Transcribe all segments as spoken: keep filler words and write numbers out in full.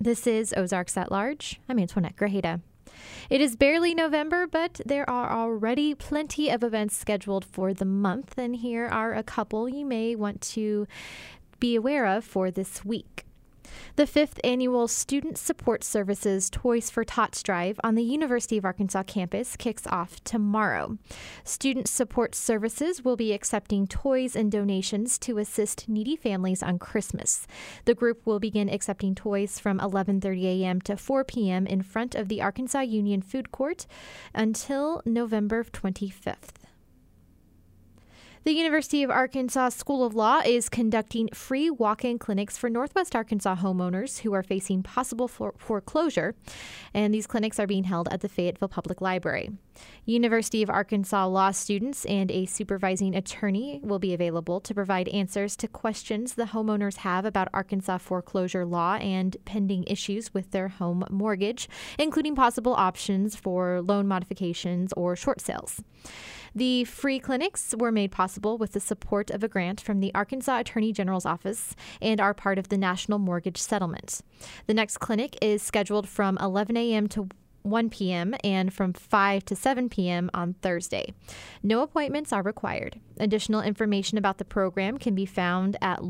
This is Ozarks at Large. I'm Antoinette Grajeda. It is barely November, but there are already plenty of events scheduled for the month, and here are a couple you may want to be aware of for this week. The fifth annual Student Support Services Toys for Tots Drive on the University of Arkansas campus kicks off tomorrow. Student Support Services will be accepting toys and donations to assist needy families on Christmas. The group will begin accepting toys from eleven thirty a.m. to four p.m. in front of the Arkansas Union Food Court until November twenty-fifth. The University of Arkansas School of Law is conducting free walk-in clinics for Northwest Arkansas homeowners who are facing possible for- foreclosure, and these clinics are being held at the Fayetteville Public Library. University of Arkansas law students and a supervising attorney will be available to provide answers to questions the homeowners have about Arkansas foreclosure law and pending issues with their home mortgage, including possible options for loan modifications or short sales. The free clinics were made possible with the support of a grant from the Arkansas Attorney General's Office and are part of the National Mortgage Settlement. The next clinic is scheduled from eleven a.m. to one p.m. and from five to seven p.m. on Thursday. No appointments are required. Additional information about the program can be found at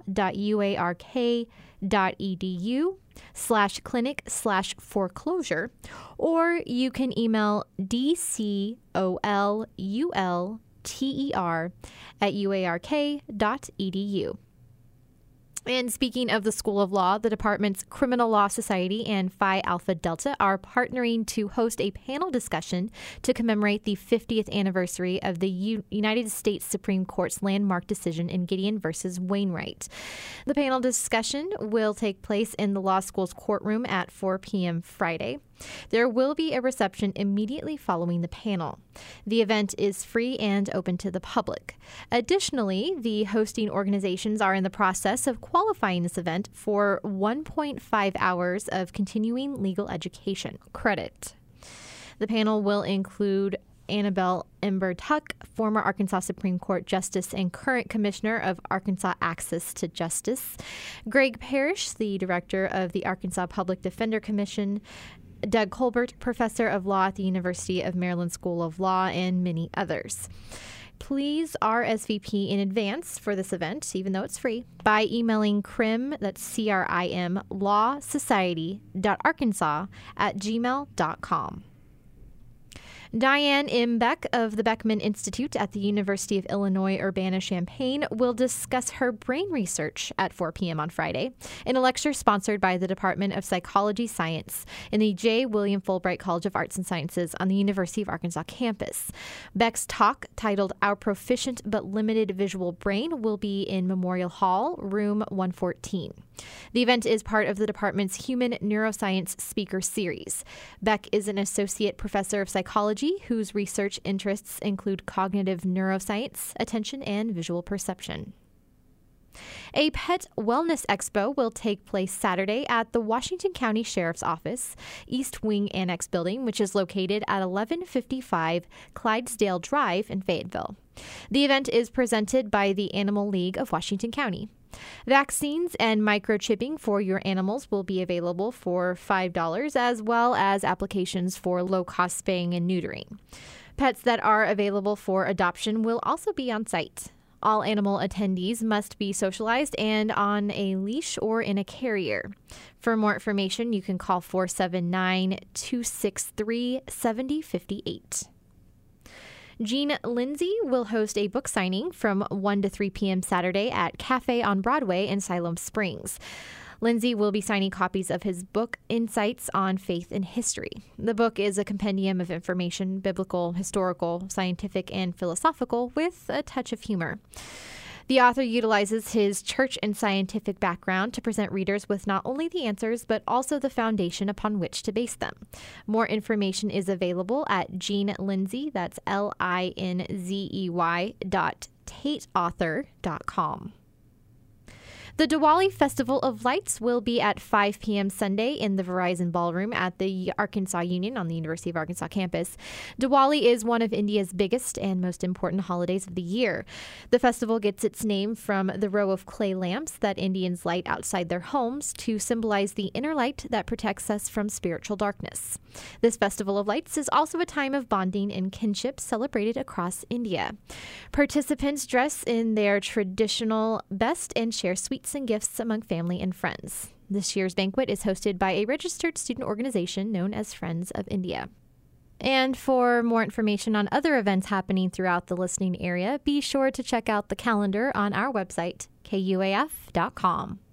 law.uark.edu slash clinic slash foreclosure, or you can email dcolulter at uark.edu. And speaking of the School of Law, the department's Criminal Law Society and Phi Alpha Delta are partnering to host a panel discussion to commemorate the fiftieth anniversary of the U- United States Supreme Court's landmark decision in Gideon versus Wainwright. The panel discussion will take place in the law school's courtroom at four p.m. Friday. There will be a reception immediately following the panel. The event is free and open to the public. Additionally, the hosting organizations are in the process of qualifying this event for one point five hours of continuing legal education credit. The panel will include Annabelle Ember Tuck, former Arkansas Supreme Court Justice and current Commissioner of Arkansas Access to Justice, Greg Parrish, the Director of the Arkansas Public Defender Commission, Doug Colbert, Professor of Law at the University of Maryland School of Law, and many others. Please R S V P in advance for this event, even though it's free, by emailing crim, that's C R I M, lawsociety.arkansas at gmail dot com. Diane M. Beck of the Beckman Institute at the University of Illinois Urbana-Champaign will discuss her brain research at four p.m. on Friday in a lecture sponsored by the Department of Psychology Science in the J. William Fulbright College of Arts and Sciences on the University of Arkansas campus. Beck's talk, titled Our Proficient but Limited Visual Brain, will be in Memorial Hall, room one fourteen. The event is part of the department's Human Neuroscience Speaker Series. Beck is an associate professor of psychology whose research interests include cognitive neuroscience, attention, and visual perception. A pet wellness expo will take place Saturday at the Washington County Sheriff's Office, East Wing Annex Building, which is located at eleven fifty-five Clydesdale Drive in Fayetteville. The event is presented by the Animal League of Washington County. Vaccines and microchipping for your animals will be available for five dollars, as well as applications for low-cost spaying and neutering. Pets that are available for adoption will also be on site. All animal attendees must be socialized and on a leash or in a carrier. For more information, you can call four seven nine, two six three, seven zero five eight. Jean Lindsay will host a book signing from one to three p.m. Saturday at Cafe on Broadway in Siloam Springs. Lindsay will be signing copies of his book, Insights on Faith and History. The book is a compendium of information, biblical, historical, scientific, and philosophical, with a touch of humor. The author utilizes his church and scientific background to present readers with not only the answers, but also the foundation upon which to base them. More information is available at Jean Lindsay, that's L I N Z E Y dot tate author dot com. The Diwali Festival of Lights will be at five p.m. Sunday in the Verizon Ballroom at the Arkansas Union on the University of Arkansas campus. Diwali is one of India's biggest and most important holidays of the year. The festival gets its name from the row of clay lamps that Indians light outside their homes to symbolize the inner light that protects us from spiritual darkness. This Festival of Lights is also a time of bonding and kinship celebrated across India. Participants dress in their traditional best and share sweets and gifts among family and friends. This year's banquet is hosted by a registered student organization known as Friends of India. And for more information on other events happening throughout the listening area, be sure to check out the calendar on our website, K U A F dot com.